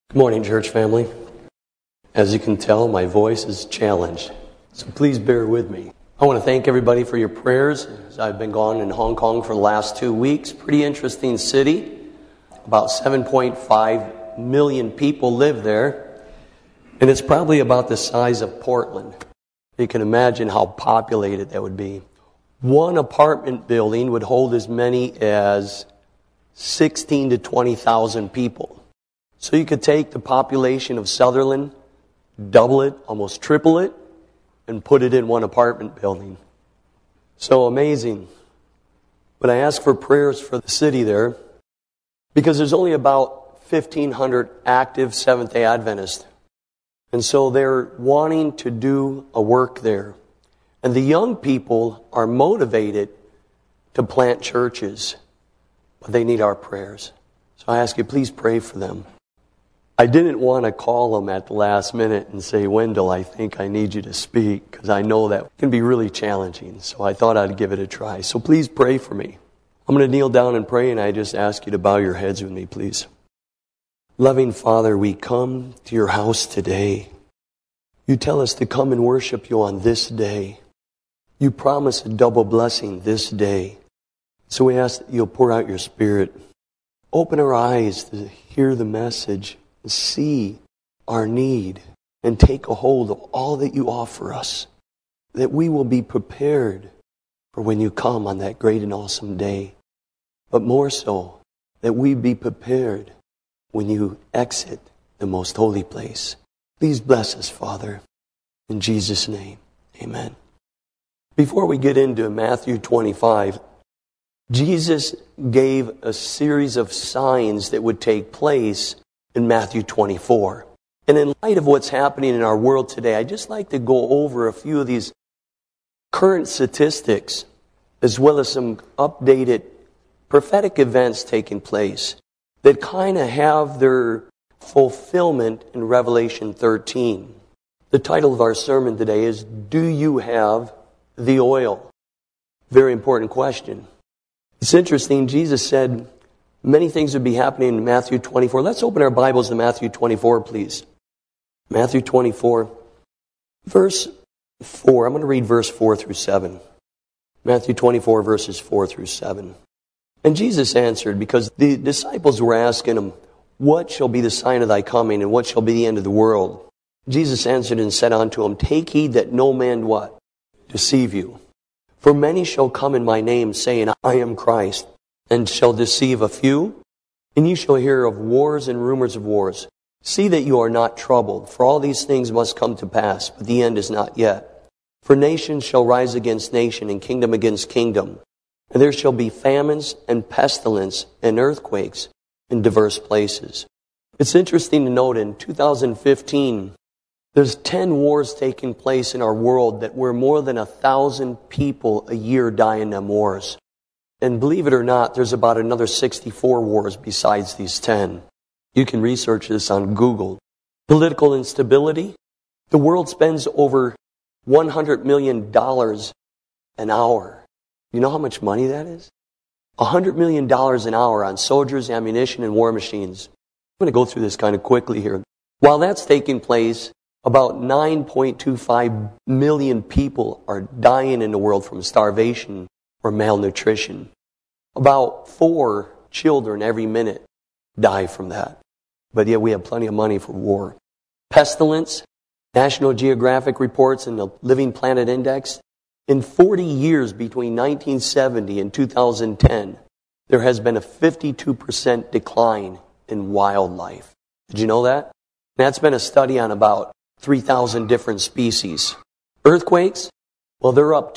Good morning, church family. As you can tell, my voice is challenged, so please bear with me. I want to thank everybody for your prayers. As I've been gone in Hong Kong for the last 2 weeks. Pretty interesting city. About 7.5 million people live there, and it's probably about the size of Portland. You can imagine how populated that would be. One apartment building would hold as many as 16 to 20,000 people. So you could take the population of Sutherland, double it, almost triple it, and put it in one apartment building. So amazing. But I ask for prayers for the city there, because there's only about 1,500 active Seventh-day Adventists. And so they're wanting to do a work there. And the young people are motivated to plant churches, but they need our prayers. So I ask you, please pray for them. I didn't want to call them at the last minute and say, Wendell, I think I need you to speak, because I know that can be really challenging. So I thought I'd give it a try. So please pray for me. I'm going to kneel down and pray, and I just ask you to bow your heads with me, please. Loving Father, we come to your house today. You tell us to come and worship you on this day. You promise a double blessing this day. So we ask that you'll pour out your Spirit. Open our eyes to hear the message, see our need, and take a hold of all that you offer us, that we will be prepared for when you come on that great and awesome day. But more so, that we be prepared when you exit the most holy place. Please bless us, Father. In Jesus' name, amen. Before we get into Matthew 25, Jesus gave a series of signs that would take place in Matthew 24. And in light of what's happening in our world today, I'd just like to go over a few of these current statistics, as well as some updated prophetic events taking place that kind of have their fulfillment in Revelation 13. The title of our sermon today is, Do You Have the Oil? Very important question. It's interesting, Jesus said many things would be happening in Matthew 24. Let's open our Bibles to Matthew 24, please. Matthew 24, verse 4. I'm going to read verse 4 through 7. Matthew 24, verses 4 through 7. And Jesus answered, because the disciples were asking him, What shall be the sign of thy coming, and what shall be the end of the world? Jesus answered and said unto him, Take heed that no man what? Deceive you. For many shall come in my name, saying, I am Christ, and shall deceive a few. And ye shall hear of wars and rumors of wars. See that you are not troubled, for all these things must come to pass, but the end is not yet. For nation shall rise against nation, and kingdom against kingdom. And there shall be famines and pestilence and earthquakes in diverse places. It's interesting to note in 2015, there's 10 wars taking place in our world that where more than 1,000 people a year die in them wars. And believe it or not, there's about another 64 wars besides these 10. You can research this on Google. Political instability. The world spends over $100 million an hour. You know how much money that is? $100 million an hour on soldiers, ammunition, and war machines. I'm going to go through this kind of quickly here. While that's taking place, about 9.25 million people are dying in the world from starvation or malnutrition. About 4 children every minute die from that. But yet we have plenty of money for war. Pestilence. National Geographic reports in the Living Planet Index. In 40 years between 1970 and 2010, there has been a 52% decline in wildlife. Did you know that? That's been a study on about 3,000 different species. Earthquakes, well, they're up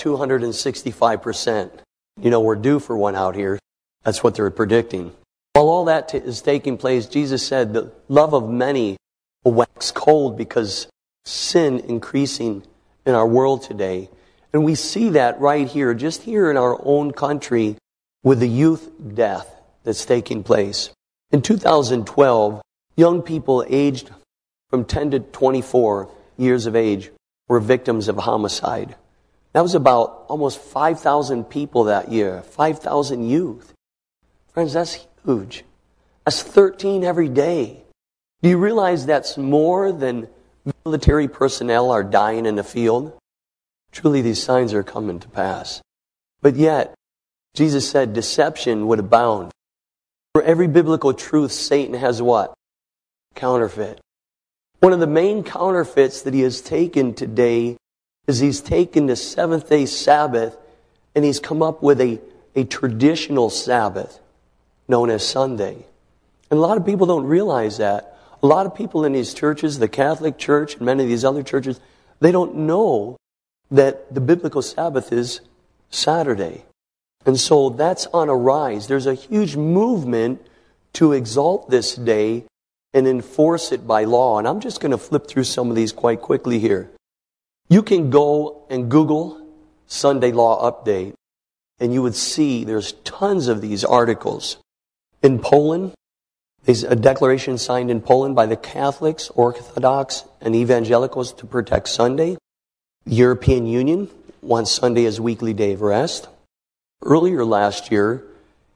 265%. You know, we're due for one out here. That's what they're predicting. While all that is taking place, Jesus said the love of many will wax cold because sin increasing in our world today. And we see that right here, just here in our own country, with the youth death that's taking place. In 2012, young people aged from 10 to 24 years of age were victims of homicide. That was about almost 5,000 people that year, 5,000 youth. Friends, that's huge. That's 13 every day. Do you realize that's more than military personnel are dying in the field? Truly, these signs are coming to pass. But yet, Jesus said deception would abound. For every biblical truth, Satan has what? Counterfeit. One of the main counterfeits that he has taken today is he's taken the seventh-day Sabbath and he's come up with a traditional Sabbath known as Sunday. And a lot of people don't realize that. A lot of people in these churches, the Catholic Church and many of these other churches, they don't know that the biblical Sabbath is Saturday. And so that's on a rise. There's a huge movement to exalt this day and enforce it by law. And I'm just going to flip through some of these quite quickly here. You can go and Google Sunday Law Update, and you would see there's tons of these articles. In Poland, there's a declaration signed in Poland by the Catholics, Orthodox, and Evangelicals to protect Sunday. The European Union wants Sunday as weekly day of rest. Earlier last year,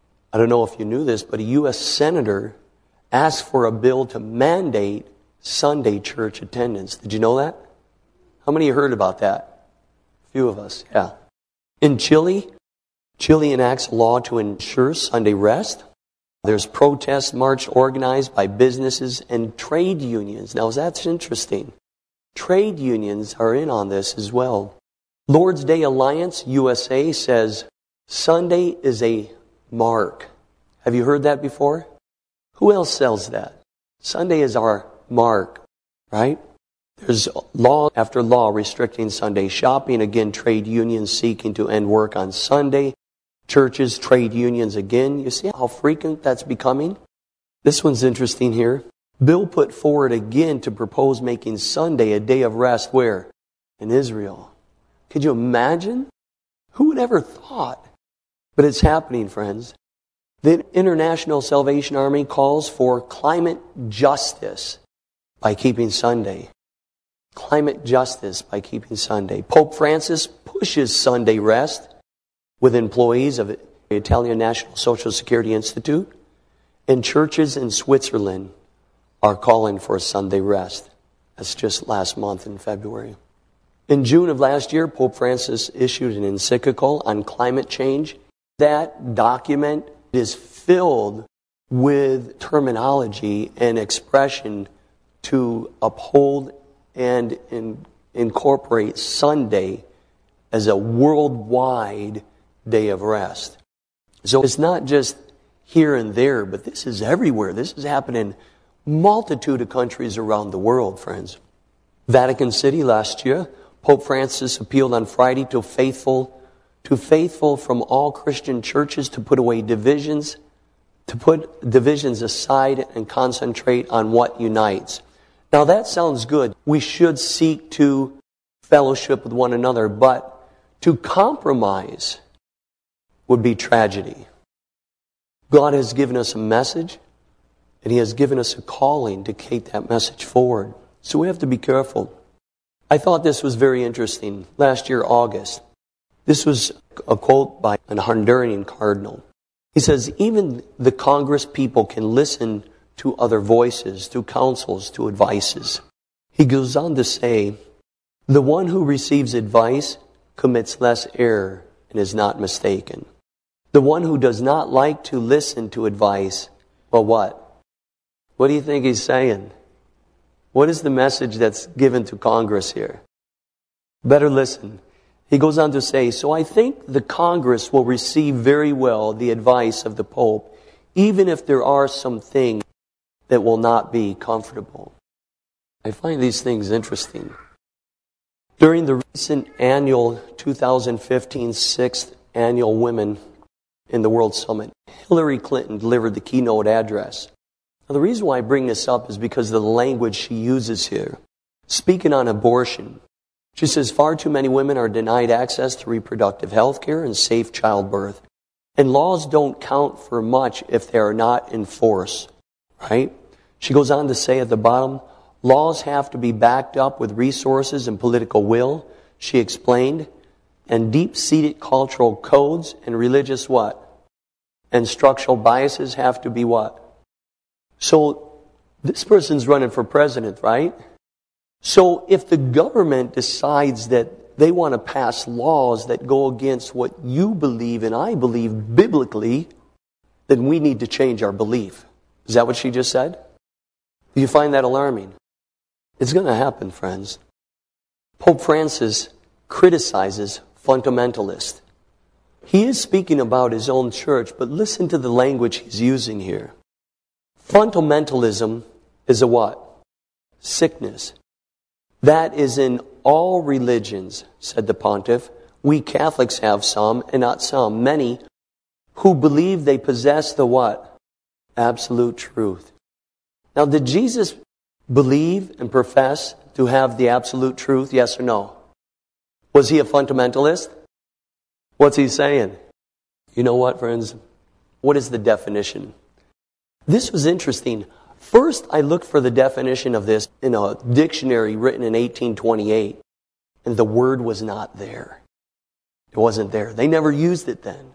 I don't know if you knew this, but a U.S. Senator asked for a bill to mandate Sunday church attendance. Did you know that? How many heard about that? A few of us, yeah. In Chile enacts a law to ensure Sunday rest. There's protest march organized by businesses and trade unions. Now, that's interesting. Trade unions are in on this as well. Lord's Day Alliance USA says Sunday is a mark. Have you heard that before? Who else sells that? Sunday is our mark, right? There's law after law restricting Sunday shopping. Again, trade unions seeking to end work on Sunday. Churches, trade unions again. You see how frequent that's becoming? This one's interesting here. Bill put forward again to propose making Sunday a day of rest where? In Israel. Could you imagine? Who would ever thought? But it's happening, friends. The International Salvation Army calls for climate justice by keeping Sunday. Climate justice by keeping Sunday. Pope Francis pushes Sunday rest with employees of the Italian National Social Security Institute, and churches in Switzerland are calling for a Sunday rest. That's just last month in February. In June of last year, Pope Francis issued an encyclical on climate change. That document is filled with terminology and expression to uphold and incorporate Sunday as a worldwide day of rest. So it's not just here and there, but this is everywhere. This is happening in multitude of countries around the world, friends. Vatican City last year, Pope Francis appealed on Friday to faithful from all Christian churches to put away divisions, to put divisions aside and concentrate on what unites. Now that sounds good. We should seek to fellowship with one another, but to compromise would be tragedy. God has given us a message, and He has given us a calling to take that message forward. So we have to be careful. I thought this was very interesting. Last year, August, this was a quote by an Honduran cardinal. He says, even the Congress people can listen to other voices, to counsels, to advices. He goes on to say, the one who receives advice commits less error and is not mistaken. The one who does not like to listen to advice, well, what? What do you think he's saying? What is the message that's given to Congress here? Better listen. He goes on to say, so I think the Congress will receive very well the advice of the Pope, even if there are some things that will not be comfortable. I find these things interesting. During the recent annual 2015 6th Annual Women in the World Summit, Hillary Clinton delivered the keynote address. Now, the reason why I bring this up is because of the language she uses here. Speaking on abortion, she says far too many women are denied access to reproductive health care and safe childbirth. And laws don't count for much if they are not enforced. Right? She goes on to say at the bottom, laws have to be backed up with resources and political will, she explained, and deep-seated cultural codes and religious what? And structural biases have to be what? So This person's running for president, right? So if the government decides that they want to pass laws that go against what you believe and I believe biblically, then we need to change our belief. Is that what she just said? Do you find that alarming? It's going to happen, friends. Pope Francis criticizes fundamentalists. He is speaking about his own church, but listen to the language he's using here. Fundamentalism is a what? Sickness. That is in all religions, said the pontiff. We Catholics have some, and not some, many, who believe they possess the what? Absolute truth. Now, did Jesus believe and profess to have the absolute truth, yes or no? Was he a fundamentalist? What's he saying? You know what, friends? What is the definition? This was interesting. First, I looked for the definition of this in a dictionary written in 1828, and the word was not there. It wasn't there. They never used it then.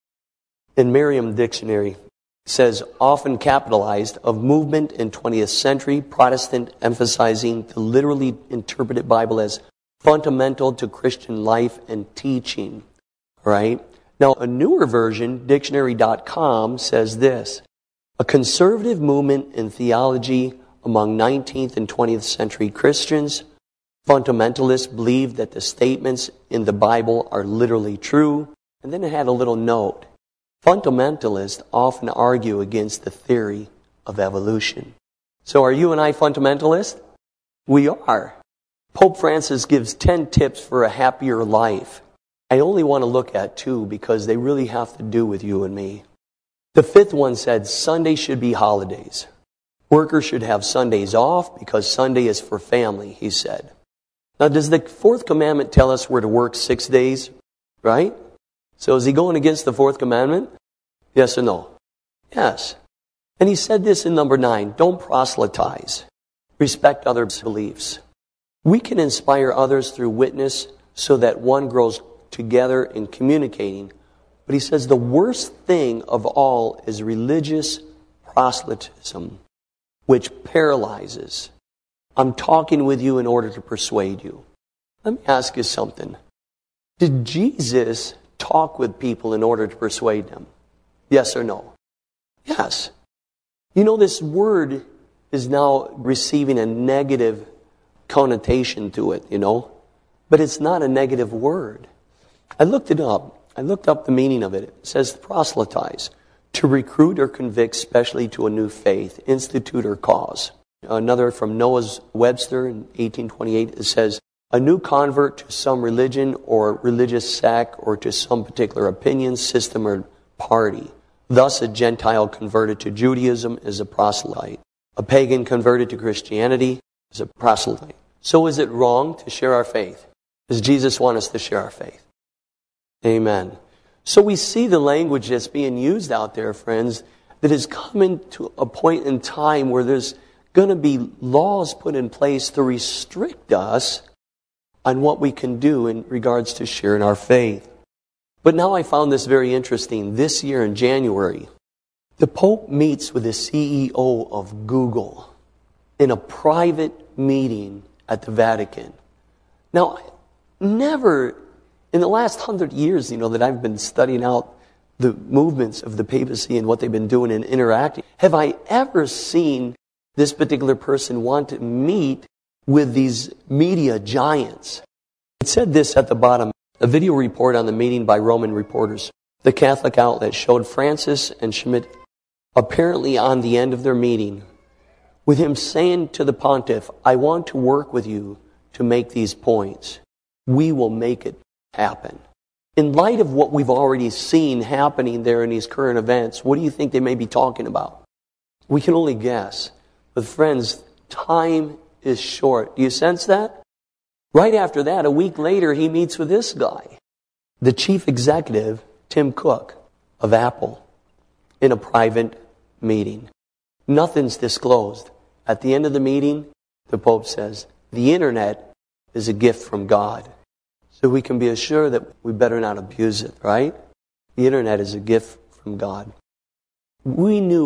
In Merriam Dictionary, it says, often capitalized, of movement in 20th century, Protestant, emphasizing the literally interpreted Bible as fundamental to Christian life and teaching. Right? Now, a newer version, dictionary.com, says this: a conservative movement in theology among 19th and 20th century Christians. Fundamentalists believe that the statements in the Bible are literally true. And then it had a little note. Fundamentalists often argue against the theory of evolution. So are you and I fundamentalists? We are. Pope Francis gives 10 tips for a happier life. I only want to look at 2 because they really have to do with you and me. The 5th one said Sunday should be holidays. Workers should have Sundays off because Sunday is for family, he said. Now, does the 4th commandment tell us we're to work 6 days? Right? So is he going against the 4th commandment? Yes or no? Yes. And he said this in number 9, don't proselytize. Respect others' beliefs. We can inspire others through witness so that one grows together in communicating. But he says the worst thing of all is religious proselytism, which paralyzes. I'm talking with you in order to persuade you. Let me ask you something. Did Jesus talk with people in order to persuade them? Yes or no? Yes. You know, this word is now receiving a negative connotation to it, you know. But it's not a negative word. I looked it up. I looked up the meaning of it. It says proselytize, to recruit or convict specially to a new faith, institute or cause. Another from Noah's Webster in 1828, it says, a new convert to some religion or religious sect or to some particular opinion, system, or party. Thus, a Gentile converted to Judaism is a proselyte. A pagan converted to Christianity is a proselyte. So is it wrong to share our faith? Does Jesus want us to share our faith? Amen. So we see the language that's being used out there, friends, that is coming to a point in time where there's going to be laws put in place to restrict us on what we can do in regards to sharing our faith. But now I found this very interesting. This year in January, the Pope meets with the CEO of Google in a private meeting at the Vatican. Now, never in the last 100 years, you know, that I've been studying out the movements of the papacy and what they've been doing and interacting, have I ever seen this particular person want to meet with these media giants? It said this at the bottom, a video report on the meeting by Roman reporters. The Catholic outlet showed Francis and Schmidt apparently on the end of their meeting, with him saying to the pontiff, I want to work with you to make these points. We will make it happen. In light of what we've already seen happening there in these current events, what do you think they may be talking about? We can only guess. But friends, time is short. Do you sense that? Right after that, a week later, he meets with this guy, the chief executive, Tim Cook of Apple, in a private meeting. Nothing's disclosed. At the end of the meeting, the Pope says, the internet is a gift from God. So we can be assured that we better not abuse it, right? The internet is a gift from God. We knew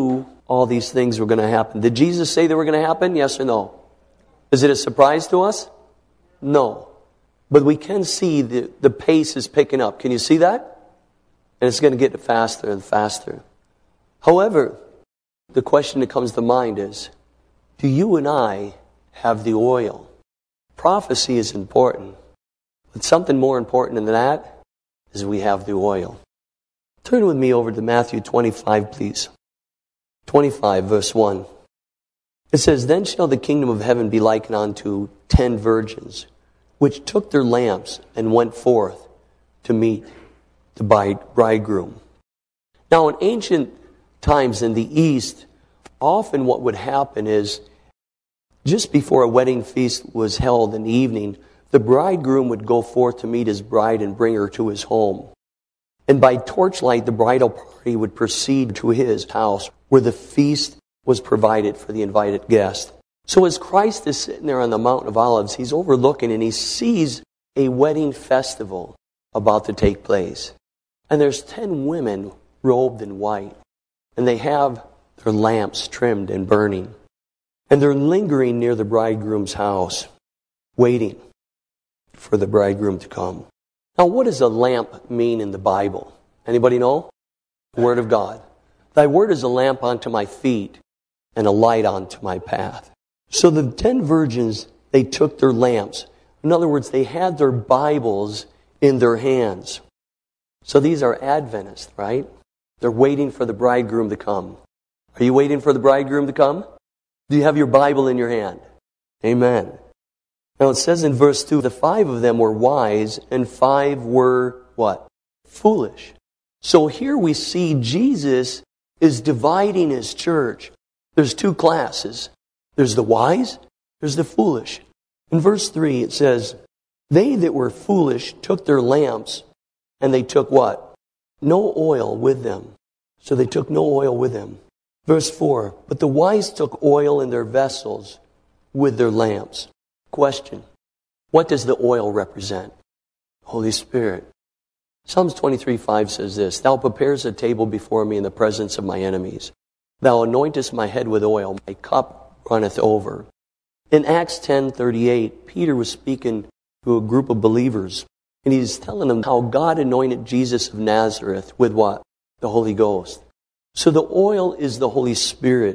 all these things were going to happen. Did Jesus say they were going to happen? Yes or no? Is it a surprise to us? No. But we can see the pace is picking up. Can you see that? And it's going to get faster and faster. However, the question that comes to mind is, do you and I have the oil? Prophecy is important. But something more important than that is we have the oil. Turn with me over to Matthew 25, please. 25, verse 1. It says, Then shall the kingdom of heaven be likened unto 10 virgins, which took their lamps and went forth to meet the bridegroom. Now, in ancient times in the East, often what would happen is, just before a wedding feast was held in the evening, the bridegroom would go forth to meet his bride and bring her to his home. And by torchlight, the bridal party would proceed to his house, where the feast was provided for the invited guest. So as Christ is sitting there on the Mount of Olives, he's overlooking and he sees a wedding festival about to take place. And there's 10 women robed in white. And they have their lamps trimmed and burning. And they're lingering near the bridegroom's house, waiting for the bridegroom to come. Now, what does a lamp mean in the Bible? Anybody know? The Word of God. Thy word is a lamp unto my feet and a light unto my path. So the 10 virgins, they took their lamps. In other words, they had their Bibles in their hands. So these are Adventists, right? They're waiting for the bridegroom to come. Are you waiting for the bridegroom to come? Do you have your Bible in your hand? Amen. Now it says in verse 2, the 5 of them were wise and 5 were what? Foolish. So here we see Jesus is dividing his church. There's 2 classes. There's the wise, there's the foolish. In verse 3 it says, they that were foolish took their lamps and they took what? No oil with them. So they took no oil with them. Verse 4, but the wise took oil in their vessels with their lamps. Question, what does the oil represent? Holy Spirit. Psalms 23:5 says this, Thou preparest a table before me in the presence of my enemies. Thou anointest my head with oil, my cup runneth over. In Acts 10:38, Peter was speaking to a group of believers, and he's telling them how God anointed Jesus of Nazareth with what? The Holy Ghost. So the oil is the Holy Spirit.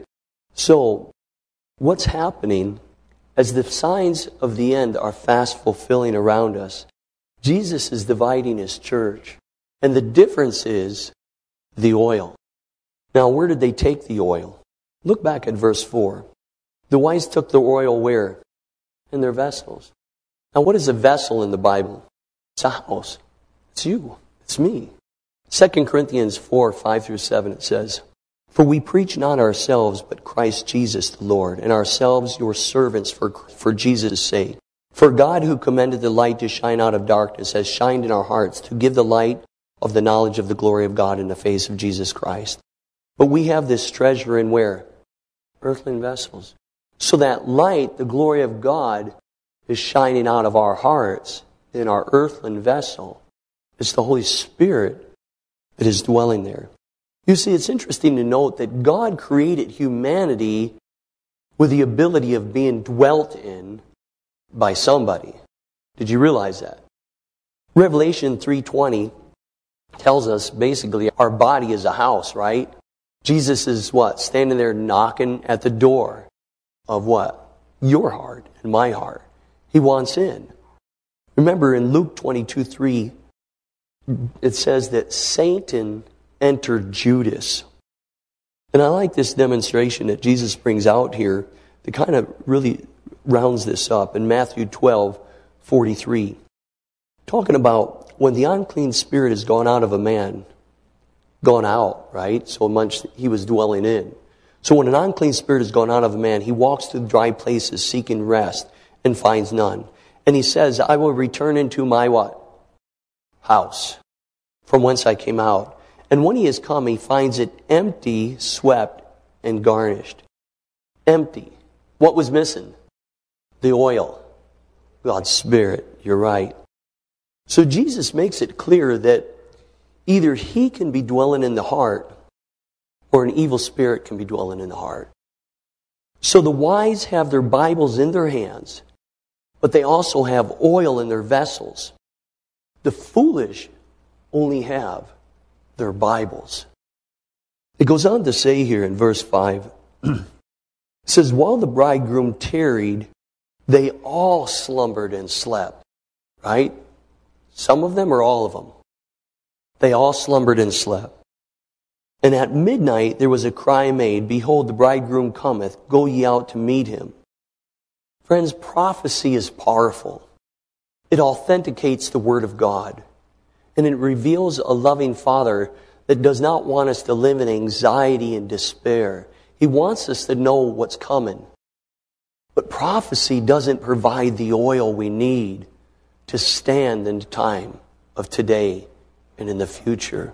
So what's happening as the signs of the end are fast fulfilling around us? Jesus is dividing his church. And the difference is the oil. Now, where did they take the oil? Look back at verse 4. The wise took the oil where? In their vessels. Now, what is a vessel in the Bible? It's a house. It's you. It's me. 2 Corinthians 4:5-7, it says, For we preach not ourselves, but Christ Jesus the Lord, and ourselves your servants for Jesus' sake. For God, who commanded the light to shine out of darkness, has shined in our hearts to give the light of the knowledge of the glory of God in the face of Jesus Christ. But we have this treasure in where? Earthen vessels. So that light, the glory of God, is shining out of our hearts in our earthen vessel. It's the Holy Spirit that is dwelling there. You see, it's interesting to note that God created humanity with the ability of being dwelt in by somebody. Did you realize that? Revelation 3:20 tells us basically our body is a house, right? Jesus is what? Standing there knocking at the door of what? Your heart and my heart. He wants in. Remember in Luke 22:3, it says that Satan entered Judas. And I like this demonstration that Jesus brings out here that kind of really rounds this up in Matthew 12:43. Talking about when the unclean spirit has gone out of a man, gone out, right? So much he was dwelling in. So when an unclean spirit has gone out of a man, he walks through dry places seeking rest and finds none. And he says, I will return into my what? House, from whence I came out. And when he has come, he finds it empty, swept, and garnished. Empty. What was missing? The oil. God's Spirit. You're right. So Jesus makes it clear that either he can be dwelling in the heart, or an evil spirit can be dwelling in the heart. So the wise have their Bibles in their hands, but they also have oil in their vessels. The foolish only have their Bibles. It goes on to say here in verse 5, it says, while the bridegroom tarried, they all slumbered and slept. Right? Some of them or all of them? They all slumbered and slept. And at midnight there was a cry made, behold, the bridegroom cometh, go ye out to meet him. Friends, prophecy is powerful. It authenticates the Word of God. And it reveals a loving Father that does not want us to live in anxiety and despair. He wants us to know what's coming. But prophecy doesn't provide the oil we need to stand in the time of today and in the future.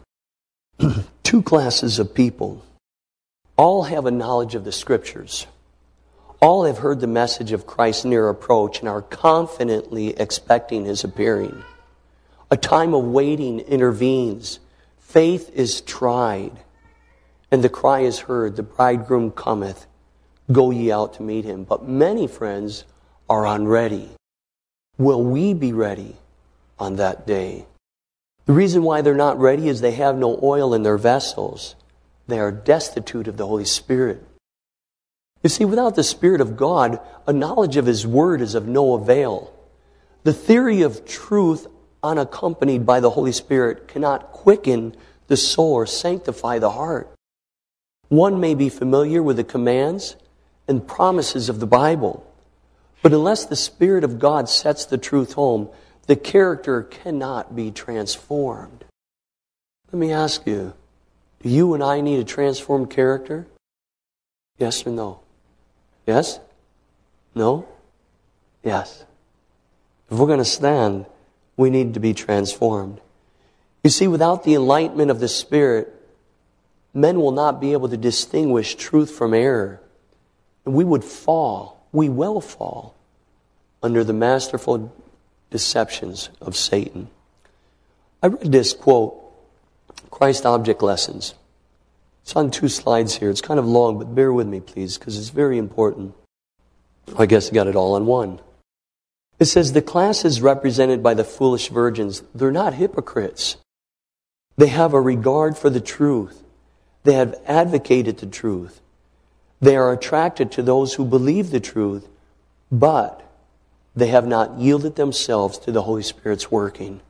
Two classes of people. All have a knowledge of the Scriptures. All have heard the message of Christ's near approach and are confidently expecting His appearing. A time of waiting intervenes. Faith is tried. And the cry is heard, the bridegroom cometh, go ye out to meet him. But many, friends, are unready. Will we be ready on that day? The reason why they're not ready is they have no oil in their vessels. They are destitute of the Holy Spirit. You see, without the Spirit of God, a knowledge of His Word is of no avail. The theory of truth unaccompanied by the Holy Spirit cannot quicken the soul or sanctify the heart. One may be familiar with the commands and promises of the Bible, but unless the Spirit of God sets the truth home, the character cannot be transformed. Let me ask you, do you and I need a transformed character? Yes or no? Yes? No? Yes. If we're going to stand, we need to be transformed. You see, without the enlightenment of the Spirit, men will not be able to distinguish truth from error. And we would fall, we will fall, under the masterful deceptions of Satan. I read this quote, Christ Object Lessons. It's on 2 slides here. It's kind of long, but bear with me, please, because it's very important. I guess I got it all on one. It says, the classes represented by the foolish virgins, they're not hypocrites. They have a regard for the truth. They have advocated the truth. They are attracted to those who believe the truth, but they have not yielded themselves to the Holy Spirit's working.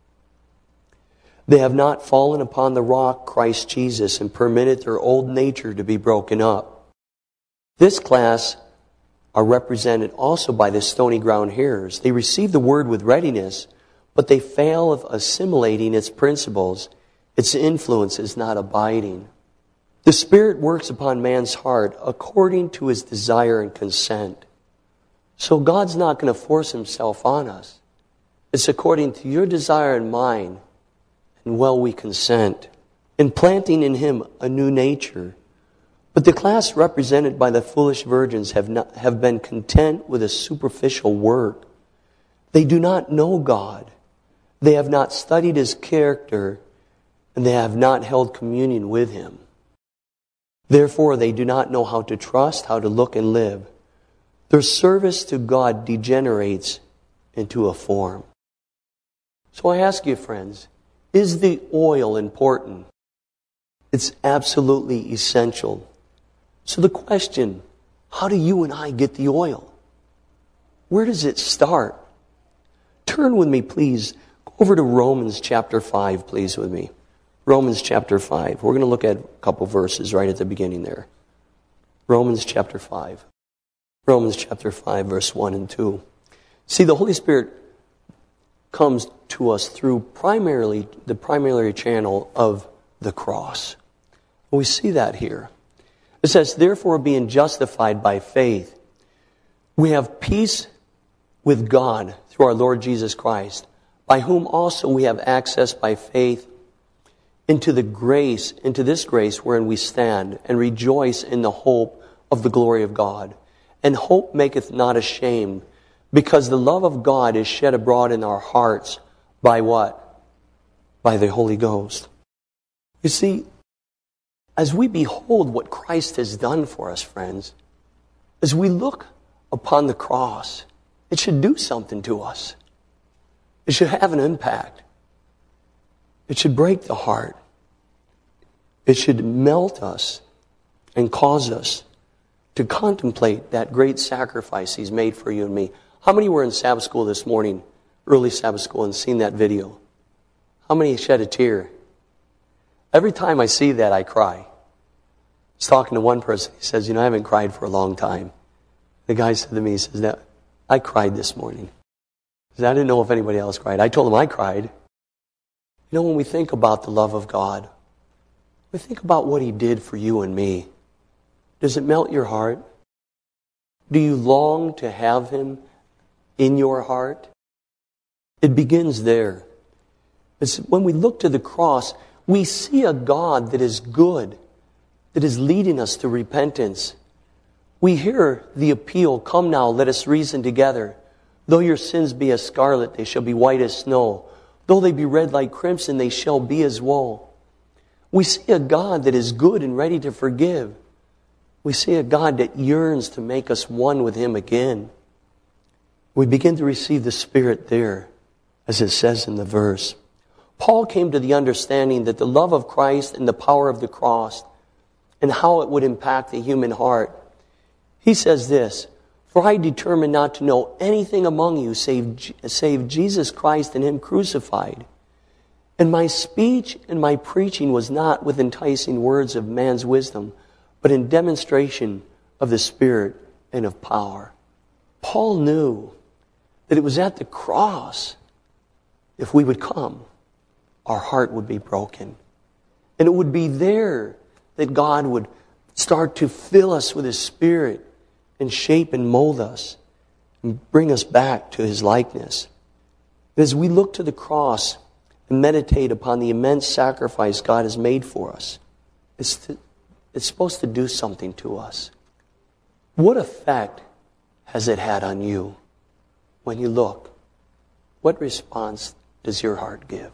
They have not fallen upon the rock, Christ Jesus, and permitted their old nature to be broken up. This class are represented also by the stony ground hearers. They receive the word with readiness, but they fail of assimilating its principles. Its influence is not abiding. The Spirit works upon man's heart according to his desire and consent. So God's not going to force Himself on us. It's according to your desire and mine, and well we consent, implanting in Him a new nature. But the class represented by the foolish virgins have been content with a superficial work. They do not know God. They have not studied His character, and they have not held communion with Him. Therefore, they do not know how to trust, how to look and live. Their service to God degenerates into a form. So I ask you, friends, is the oil important? It's absolutely essential. So the question, how do you and I get the oil? Where does it start? Turn with me, please, over to Romans chapter 5, please, with me. Romans chapter 5. We're going to look at a couple verses right at the beginning there. Romans chapter 5. Romans chapter 5, verse 1 and 2. See, the Holy Spirit comes to us through the primary channel of the cross. We see that here. It says, therefore, being justified by faith, we have peace with God through our Lord Jesus Christ, by whom also we have access by faith into this grace wherein we stand, and rejoice in the hope of the glory of God. And hope maketh not ashamed, because the love of God is shed abroad in our hearts by what? By the Holy Ghost. You see, as we behold what Christ has done for us, friends, as we look upon the cross, it should do something to us. It should have an impact. It should break the heart. It should melt us and cause us to contemplate that great sacrifice He's made for you and me. How many were in Sabbath school this morning, early Sabbath school, and seen that video? How many shed a tear? Every time I see that, I cry. I was talking to one person. He says, I haven't cried for a long time. The guy said to me, he says, I cried this morning. He said, I didn't know if anybody else cried. I told him I cried. When we think about the love of God, we think about what He did for you and me. Does it melt your heart? Do you long to have Him in your heart? It begins there. It's when we look to the cross, we see a God that is good, that is leading us to repentance. We hear the appeal, come now, let us reason together. Though your sins be as scarlet, they shall be white as snow. Though they be red like crimson, they shall be as wool. We see a God that is good and ready to forgive. We see a God that yearns to make us one with Him again. We begin to receive the Spirit there, as it says in the verse. Paul came to the understanding that the love of Christ and the power of the cross and how it would impact the human heart. He says this, for I determined not to know anything among you save Jesus Christ and Him crucified. And my speech and my preaching was not with enticing words of man's wisdom, but in demonstration of the Spirit and of power. Paul knew that it was at the cross, if we would come, our heart would be broken. And it would be there that God would start to fill us with His Spirit and shape and mold us and bring us back to His likeness. As we look to the cross and meditate upon the immense sacrifice God has made for us, it's supposed to do something to us. What effect has it had on you when you look? What response does your heart give?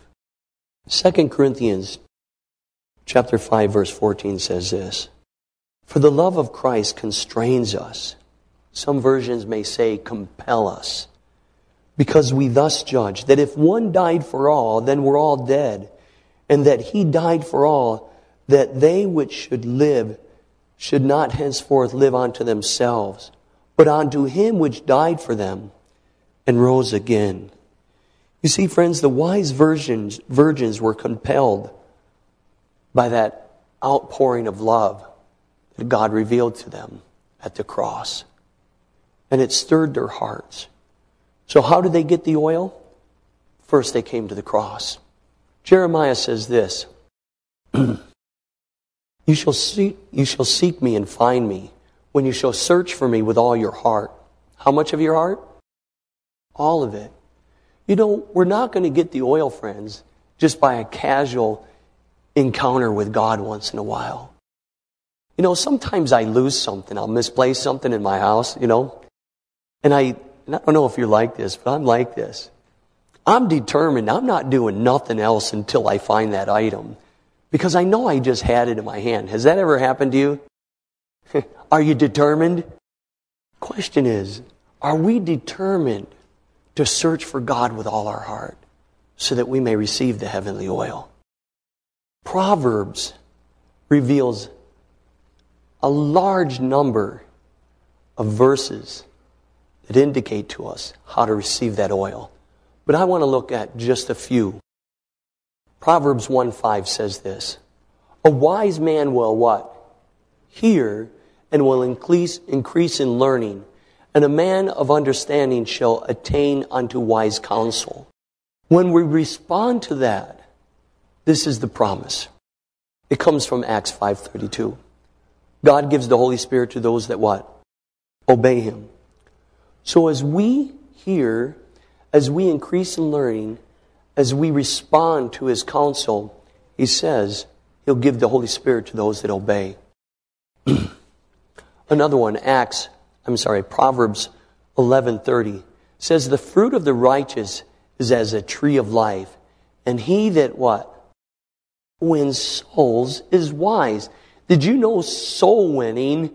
2 Corinthians chapter 5, verse 14 says this, for the love of Christ constrains us. Some versions may say compel us. Because we thus judge that if one died for all, then we're all dead. And that He died for all, that they which should live should not henceforth live unto themselves, but unto Him which died for them and rose again. You see, friends, the wise virgins were compelled by that outpouring of love that God revealed to them at the cross. And it stirred their hearts. So how did they get the oil? First, they came to the cross. Jeremiah says this, You shall seek me and find me when you shall search for me with all your heart. How much of your heart? All of it. We're not going to get the oil, friends, just by a casual encounter with God once in a while. Sometimes I lose something. I'll misplace something in my house, And I don't know if you're like this, but I'm like this. I'm determined. I'm not doing nothing else until I find that item. Because I know I just had it in my hand. Has that ever happened to you? Are you determined? Question is, are we determined to search for God with all our heart so that we may receive the heavenly oil? Proverbs reveals a large number of verses that indicate to us how to receive that oil. But I want to look at just a few. Proverbs 1:5 says this, a wise man will what? Hear and will increase in learning, and a man of understanding shall attain unto wise counsel. When we respond to that, this is the promise. It comes from Acts 5:32. God gives the Holy Spirit to those that what? Obey Him. So as we hear, as we increase in learning, as we respond to His counsel, He says He'll give the Holy Spirit to those that obey. Another one, Proverbs 11:30 says, the fruit of the righteous is as a tree of life, and he that what? Wins souls is wise. Did you know soul winning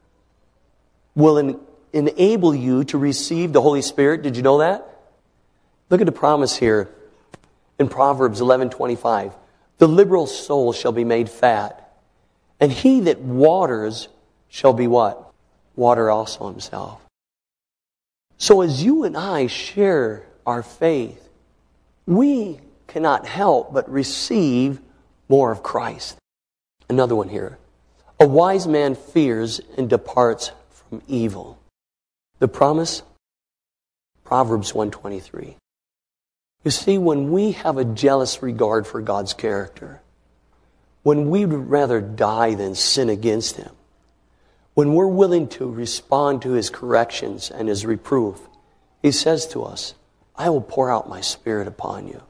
will enable you to receive the Holy Spirit? Did you know that? Look at the promise here in Proverbs 11:25. The liberal soul shall be made fat, and he that waters shall be what? Water also himself. So as you and I share our faith, we cannot help but receive more of Christ. Another one here. A wise man fears and departs from evil. The promise? Proverbs 1:23. You see, when we have a jealous regard for God's character, when we would rather die than sin against Him, when we're willing to respond to His corrections and His reproof, He says to us, I will pour out my Spirit upon you.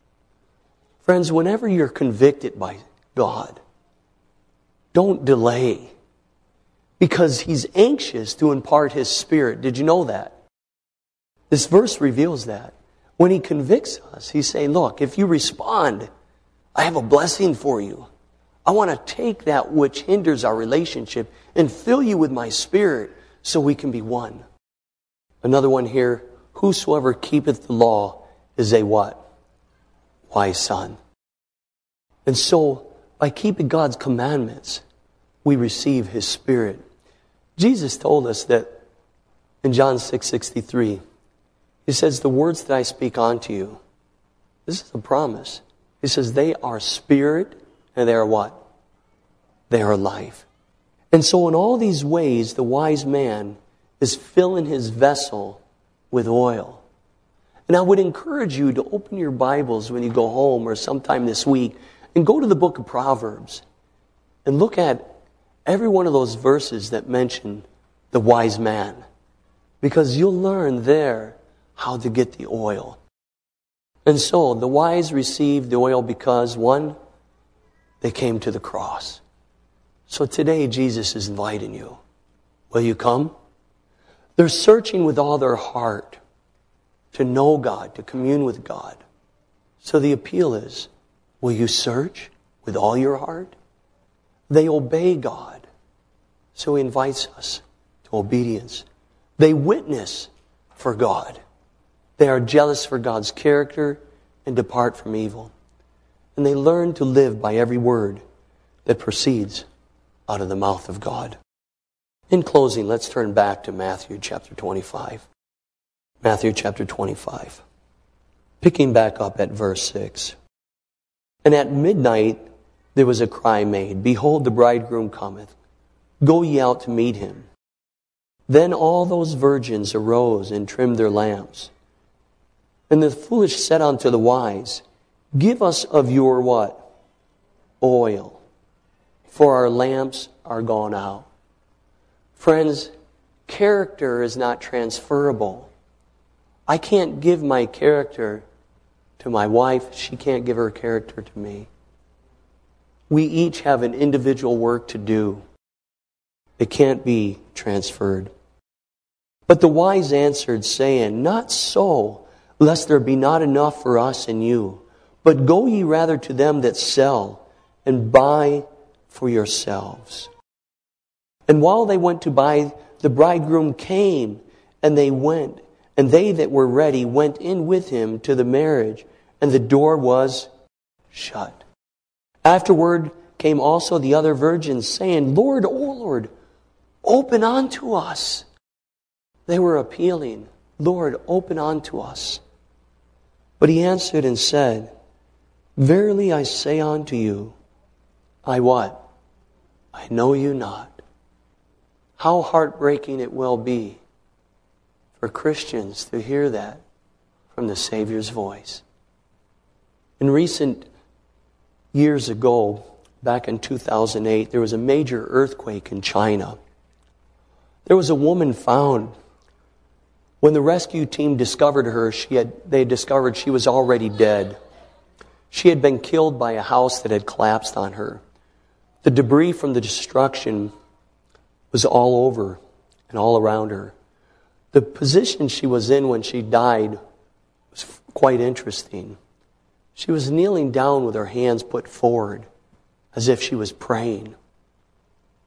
Friends, whenever you're convicted by God, don't delay, because He's anxious to impart His Spirit. Did you know that? This verse reveals that. When He convicts us, He's saying, look, if you respond, I have a blessing for you. I want to take that which hinders our relationship and fill you with my Spirit so we can be one. Another one here, whosoever keepeth the law is a what? Wise son. And so, by keeping God's commandments, we receive His Spirit. Jesus told us that in John 6:63, He says, the words that I speak unto you, this is a promise. He says, they are spirit and they are what? They are life. And so in all these ways, the wise man is filling his vessel with oil. And I would encourage you to open your Bibles when you go home or sometime this week and go to the book of Proverbs and look at every one of those verses that mention the wise man. Because you'll learn there how to get the oil. And so the wise received the oil because, one, they came to the cross. So today Jesus is inviting you. Will you come? They're searching with all their heart to know God, to commune with God. So the appeal is, will you search with all your heart? They obey God. So He invites us to obedience. They witness for God. They are jealous for God's character and depart from evil. And they learn to live by every word that proceeds out of the mouth of God. In closing, let's turn back to Matthew chapter 25. Matthew chapter 25. Picking back up at verse 6. And at midnight there was a cry made, Behold, the bridegroom cometh. Go ye out to meet him. Then all those virgins arose and trimmed their lamps. And the foolish said unto the wise, Give us of your what? Oil. For our lamps are gone out. Friends, character is not transferable. I can't give my character to my wife. She can't give her character to me. We each have an individual work to do. It can't be transferred. But the wise answered, saying, Not so, lest there be not enough for us and you. But go ye rather to them that sell, and buy for yourselves. And while they went to buy, the bridegroom came, and they went. And they that were ready went in with him to the marriage, and the door was shut. Afterward came also the other virgins, saying, Lord, O Lord, open unto us. They were appealing, Lord, open unto us. But he answered and said, Verily I say unto you, I what? I know you not. How heartbreaking it will be for Christians to hear that from the Savior's voice. In recent years ago, back in 2008, there was a major earthquake in China. There was a woman found. When the rescue team discovered her, they discovered she was already dead. She had been killed by a house that had collapsed on her. The debris from the destruction was all over and all around her. The position she was in when she died was quite interesting. She was kneeling down with her hands put forward as if she was praying.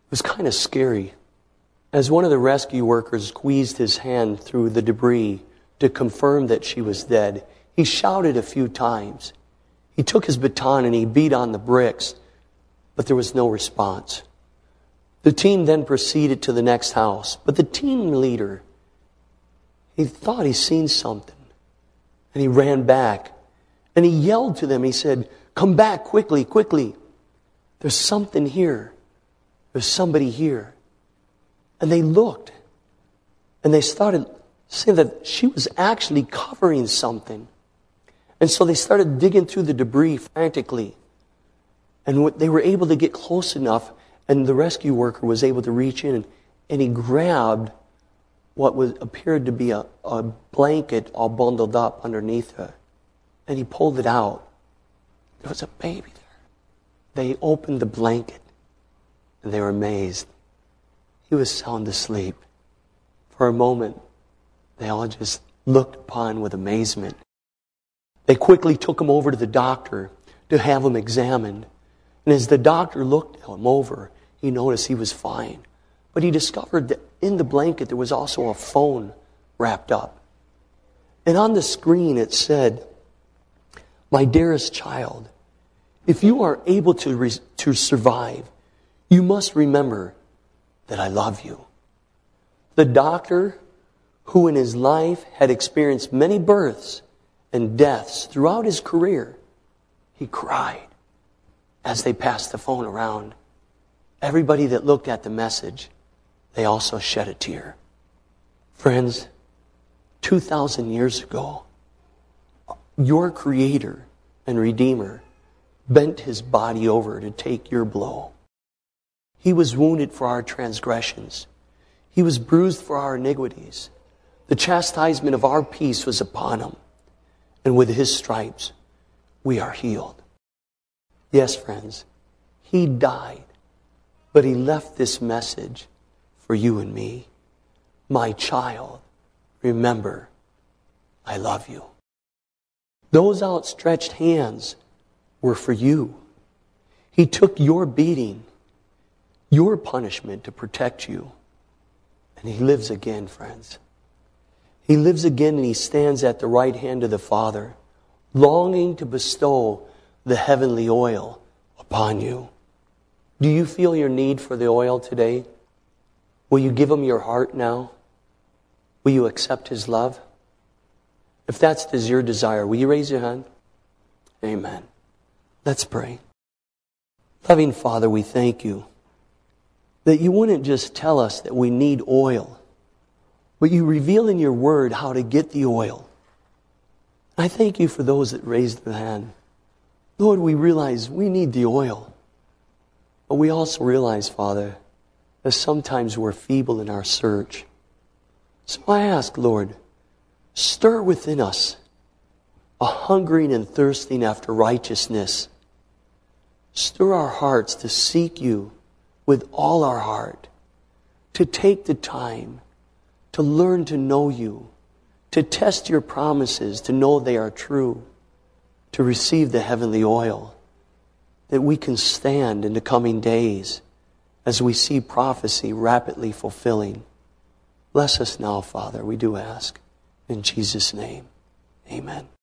was kind of scary. As one of the rescue workers squeezed his hand through the debris to confirm that she was dead, he shouted a few times. He took his baton and he beat on the bricks, but there was no response. The team then proceeded to the next house, but the team leader, he thought he seen something, and he ran back, and he yelled to them. He said, "Come back quickly, quickly. There's something here. There's somebody here." And they looked, and they started saying that she was actually covering something. And so they started digging through the debris frantically. And they were able to get close enough, and the rescue worker was able to reach in, and he grabbed what appeared to be a blanket all bundled up underneath her. And he pulled it out. There was a baby there. They opened the blanket, and they were amazed. He was sound asleep. For a moment, they all just looked upon with amazement. They quickly took him over to the doctor to have him examined. And as the doctor looked him over, he noticed he was fine. But he discovered that in the blanket there was also a phone wrapped up. And on the screen it said, "My dearest child, if you are able to survive, you must remember that I love you." The doctor, who in his life had experienced many births and deaths throughout his career, he cried as they passed the phone around. Everybody that looked at the message, they also shed a tear. Friends, 2,000 years ago, your Creator and Redeemer bent His body over to take your blow. He was wounded for our transgressions. He was bruised for our iniquities. The chastisement of our peace was upon Him. And with His stripes, we are healed. Yes, friends, He died, but He left this message for you and me. My child, remember, I love you. Those outstretched hands were for you. He took your beating, your punishment to protect you. And He lives again, friends. He lives again, and He stands at the right hand of the Father, longing to bestow the heavenly oil upon you. Do you feel your need for the oil today? Will you give Him your heart now? Will you accept His love? If that's your desire, will you raise your hand? Amen. Let's pray. Loving Father, we thank You that You wouldn't just tell us that we need oil, but You reveal in Your Word how to get the oil. I thank You for those that raised their hand. Lord, we realize we need the oil, but we also realize, Father, that sometimes we're feeble in our search. So I ask, Lord, stir within us a hungering and thirsting after righteousness. Stir our hearts to seek You with all our heart, to take the time to learn to know You, to test Your promises, to know they are true, to receive the heavenly oil, that we can stand in the coming days as we see prophecy rapidly fulfilling. Bless us now, Father, we do ask. In Jesus' name, amen.